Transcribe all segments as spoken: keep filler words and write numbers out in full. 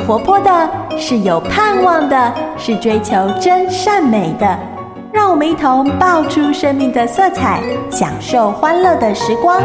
活泼的，是有盼望的，是追求真善美的。让我们一同爆出生命的色彩，享受欢乐的时光。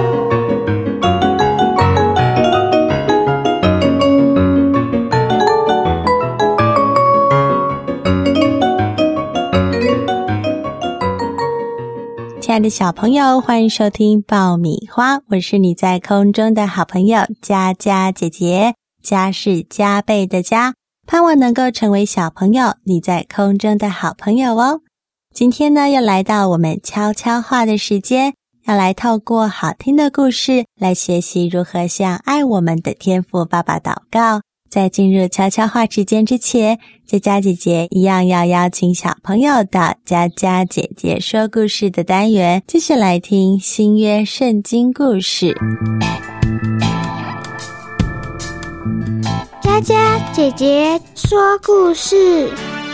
亲爱的小朋友，欢迎收听爆米花，我是你在空中的好朋友佳佳姐姐。加是加倍的加，盼望能够成为小朋友你在空中的好朋友哦。今天呢，又来到我们悄悄话的时间，要来透过好听的故事来学习如何向爱我们的天父爸爸祷告。在进入悄悄话时间之前，佳佳姐姐一样要邀请小朋友到佳佳姐姐说故事的单元，继续来听新约圣经故事。 佳佳姐姐说故事。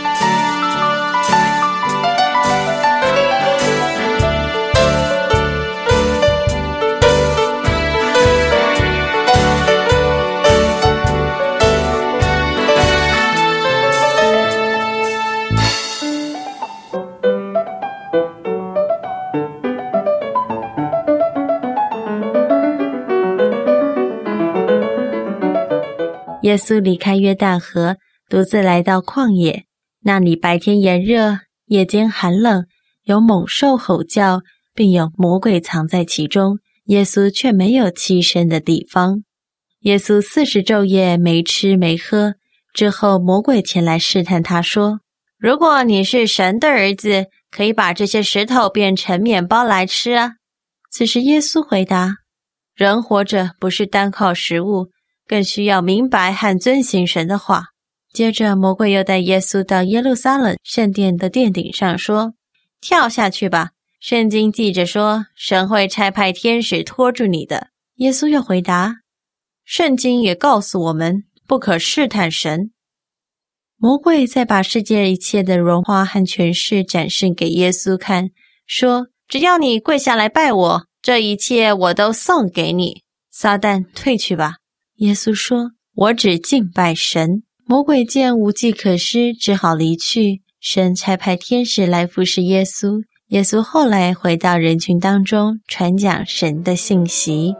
耶稣离开约旦河，独自来到旷野。那里白天炎热，夜间寒冷，有猛兽吼叫，并有魔鬼藏在其中。耶稣却没有栖身的地方。耶稣四十昼夜没吃没喝，之后魔鬼前来试探他说：如果你是神的儿子，可以把这些石头变成面包来吃啊。此时耶稣回答：人活着不是单靠食物，更需要明白和遵行神的话。接着魔鬼又带耶稣到耶路撒冷圣殿的殿顶上说：跳下去吧，圣经记着说，神会差派天使拖住你的。耶稣又回答：圣经也告诉我们，不可试探神。魔鬼再把世界一切的荣华和权势展示给耶稣看，说：只要你跪下来拜我，这一切我都送给你。撒旦，退去吧。耶稣说：我只敬拜神。魔鬼见无计可施，只好离去。神差派天使来服侍耶稣。耶稣后来回到人群当中，传讲神的信息。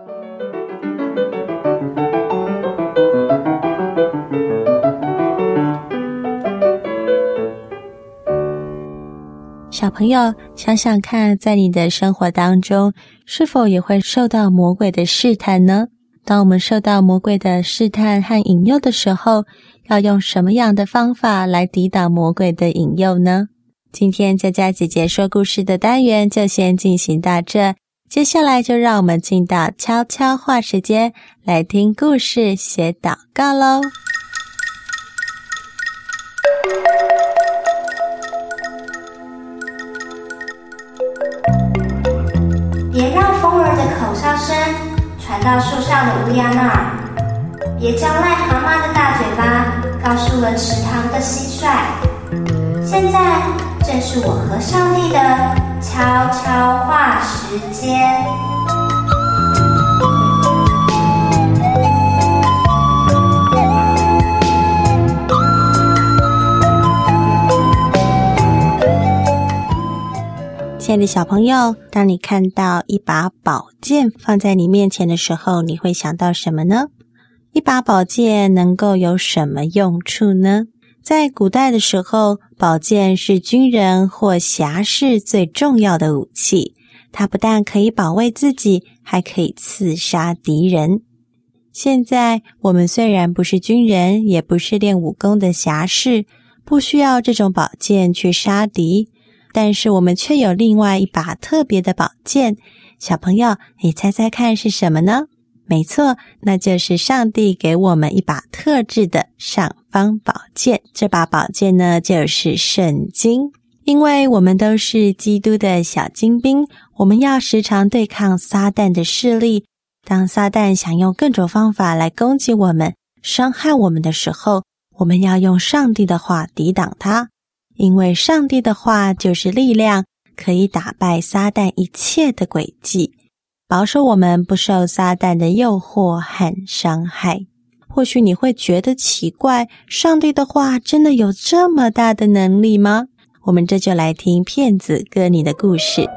小朋友，想想看，在你的生活当中，是否也会受到魔鬼的试探呢？当我们受到魔鬼的试探和引诱的时候，要用什么样的方法来抵挡魔鬼的引诱呢？今天佳佳姐姐说故事的单元就先进行到这，接下来就让我们进到悄悄话时间，来听故事学祷告咯。 别让风儿的口哨声传到树上的乌鸦那儿，别叫癞蛤蟆的大嘴巴告诉了池塘的蟋蟀。现在正是我和上帝的悄悄话时间。 亲爱的小朋友，当你看到一把宝剑放在你面前的时候，你会想到什么呢？一把宝剑能够有什么用处呢？在古代的时候，宝剑是军人或侠士最重要的武器，它不但可以保卫自己，还可以刺杀敌人。现在我们虽然不是军人，也不是练武功的侠士，不需要这种宝剑去杀敌，但是我们却有另外一把特别的宝剑。小朋友，你猜猜看是什么呢？没错，那就是上帝给我们一把特制的尚方宝剑。这把宝剑呢，就是圣经。因为我们都是基督的小精兵，我们要时常对抗撒旦的势力。当撒旦想用各种方法来攻击我们、伤害我们的时候，我们要用上帝的话抵挡他。因为上帝的话就是力量，可以打败撒旦一切的诡计，保守我们不受撒旦的诱惑和伤害。 或许你会觉得奇怪，上帝的话真的有这么大的能力吗？我们这就来听骗子哥尼的故事。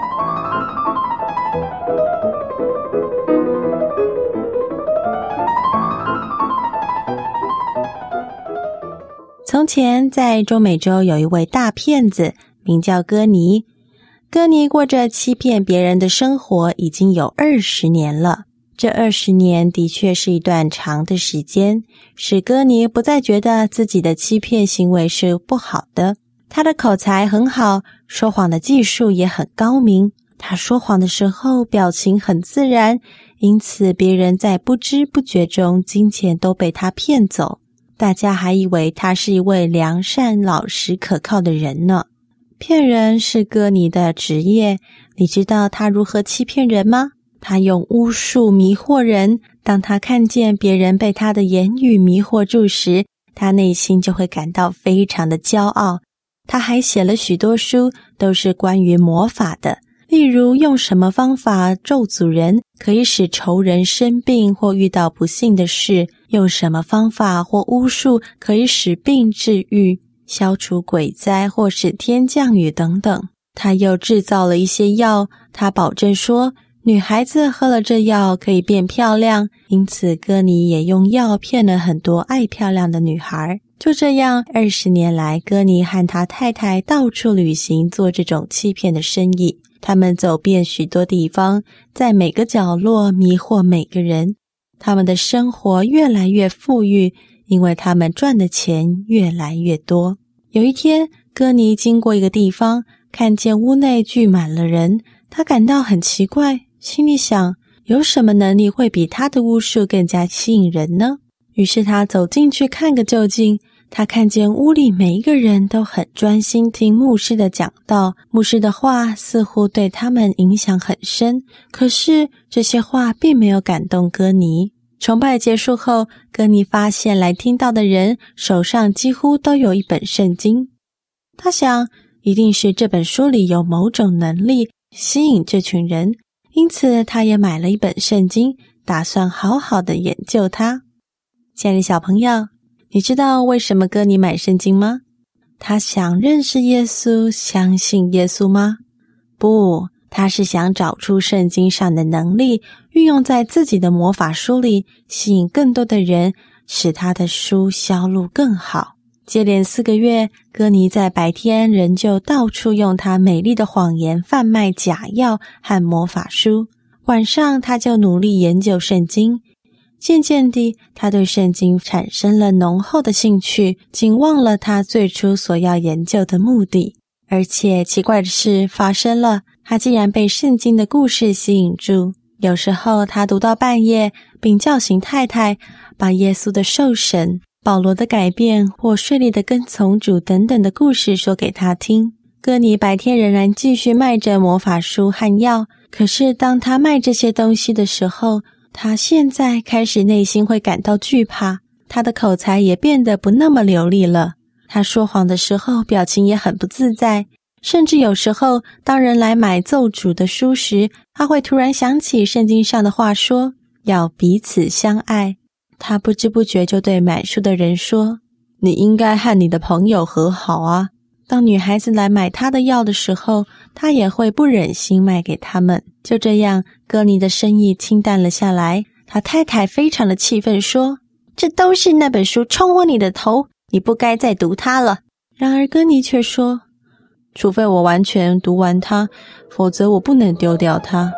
从前在中美洲有一位大骗子，名叫哥尼。哥尼过着欺骗别人的生活已经有二十年了。这二十年的确是一段长的时间，使哥尼不再觉得自己的欺骗行为是不好的。他的口才很好，说谎的技术也很高明。他说谎的时候表情很自然，因此别人在不知不觉中金钱都被他骗走。大家还以为他是一位良善、老实、可靠的人呢。骗人是哥尼的职业，你知道他如何欺骗人吗？他用巫术迷惑人，当他看见别人被他的言语迷惑住时，他内心就会感到非常的骄傲。他还写了许多书，都是关于魔法的，例如用什么方法咒诅人，可以使仇人生病或遇到不幸的事，用什么方法或巫术可以使病治愈，消除鬼灾或使天降雨等等。他又制造了一些药，他保证说女孩子喝了这药可以变漂亮，因此哥尼也用药骗了很多爱漂亮的女孩。就这样，二十年来，哥尼和他太太到处旅行，做这种欺骗的生意。他们走遍许多地方，在每个角落迷惑每个人。他们的生活越来越富裕，因为他们赚的钱越来越多。有一天，哥尼经过一个地方，看见屋内聚满了人，他感到很奇怪，心里想，有什么能力会比他的巫术更加吸引人呢？于是他走进去看个究竟。他看见屋里每一个人都很专心听牧师的讲道，牧师的话似乎对他们影响很深，可是这些话并没有感动哥尼。崇拜结束后，哥尼发现来听到的人手上几乎都有一本圣经。他想，一定是这本书里有某种能力吸引这群人，因此他也买了一本圣经，打算好好的研究它。亲爱的小朋友，你知道为什么哥尼买圣经吗？他想认识耶稣，相信耶稣吗？不，他是想找出圣经上的能力，运用在自己的魔法书里，吸引更多的人，使他的书销路更好。接连四个月，哥尼在白天仍旧到处用他美丽的谎言贩卖假药和魔法书，晚上他就努力研究圣经。渐渐地，他对圣经产生了浓厚的兴趣，竟忘了他最初所要研究的目的。而且奇怪的事发生了，他竟然被圣经的故事吸引住。有时候他读到半夜，并叫醒太太，把耶稣的受审、保罗的改变或顺利的跟从主等等的故事说给他听。哥尼白天仍然继续卖着魔法书和药，可是当他卖这些东西的时候，他现在开始内心会感到惧怕，他的口才也变得不那么流利了。他说谎的时候表情也很不自在，甚至有时候当人来买咒诅的书时，他会突然想起圣经上的话说要彼此相爱。他不知不觉就对买书的人说，你应该和你的朋友和好啊。当女孩子来买他的药的时候，他也会不忍心卖给他们。就这样，哥尼的生意清淡了下来。他太太非常的气愤，说，这都是那本书冲昏你的头，你不该再读它了。然而哥尼却说，除非我完全读完它，否则我不能丢掉它。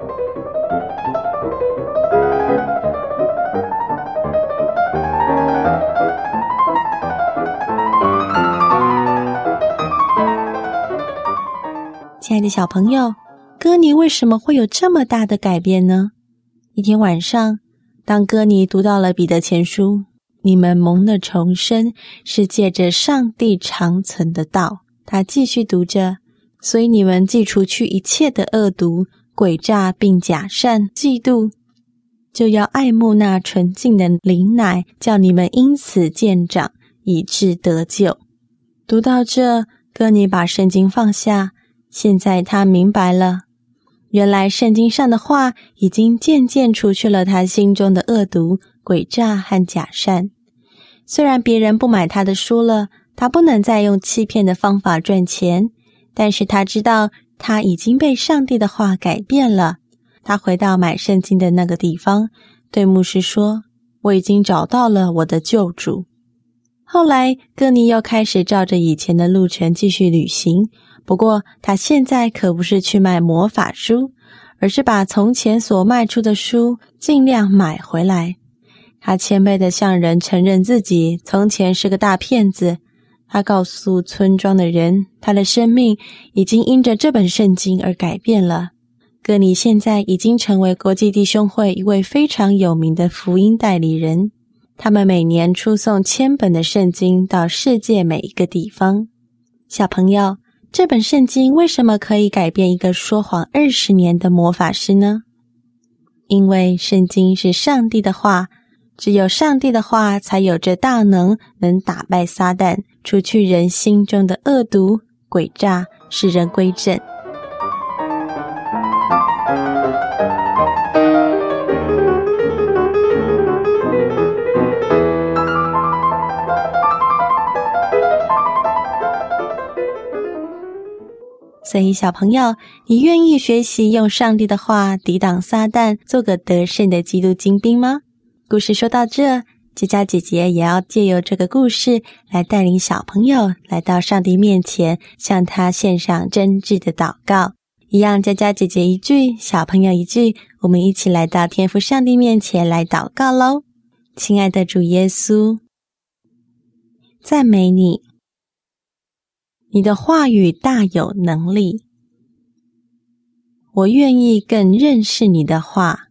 亲爱的小朋友，哥尼为什么会有这么大的改变呢？一天晚上，当哥尼读到了彼得前书，你们蒙了重生，是借着上帝长存的道。他继续读着，所以你们既除去一切的恶毒、诡诈并假善、嫉妒，就要爱慕那纯净的灵奶，叫你们因此渐长，以致得救。读到这，哥尼把圣经放下，现在他明白了，原来圣经上的话已经渐渐除去了他心中的恶毒、 诡诈和假善。虽然别人不买他的书了，他不能再用欺骗的方法赚钱，但是他知道他已经被上帝的话改变了。他回到买圣经的那个地方，对牧师说，我已经找到了我的救主。后来哥尼又开始照着以前的路程继续旅行，不过他现在可不是去卖魔法书，而是把从前所卖出的书尽量买回来。他谦卑地向人承认自己从前是个大骗子。他告诉村庄的人，他的生命已经因着这本圣经而改变了。哥尼现在已经成为国际弟兄会一位非常有名的福音代理人，他们每年出送千本的圣经到世界每一个地方。小朋友，这本圣经为什么可以改变一个说谎二十年的魔法师呢？因为圣经是上帝的话，只有上帝的话才有着大能，能打败撒旦，除去人心中的恶毒、诡诈，使人归正。所以小朋友，你愿意学习用上帝的话抵挡撒旦，做个得胜的基督精兵吗？故事说到这，佳佳姐姐也要借由这个故事来带领小朋友来到上帝面前，向他献上真挚的祷告。一样，佳佳姐姐一句，小朋友一句，我们一起来到天父上帝面前来祷告咯。亲爱的主耶稣，赞美你，你的话语大有能力，我愿意更认识你的话。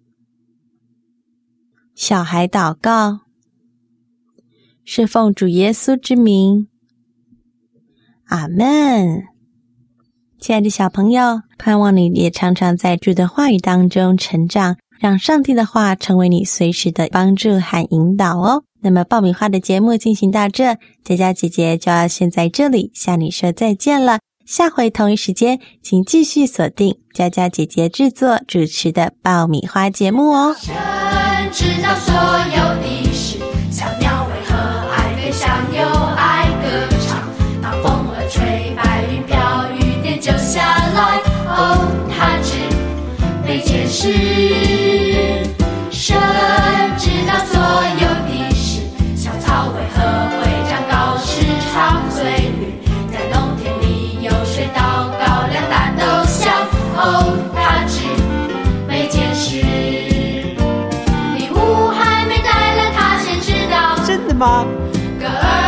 小孩祷告，是奉主耶稣之名，阿们。亲爱的小朋友，盼望你也常常在主的话语当中成长，让上帝的话成为你随时的帮助和引导哦。那么爆米花的节目进行到这，佳佳姐姐就要先在这里向你说再见了。下回同一时间，请继续锁定佳佳姐姐制作主持的爆米花节目哦。 神知道所有的事，小鸟为何爱飞翔又爱歌唱？当风儿吹，白云飘，雨点就下来。哦，他知每件事。神知道所有的事，小草为何会长高，时常翠绿，在农田里有水稻高粱蛋都香。哦，他知每件事。礼物还没带来，他先知道。 真的吗？ 歌儿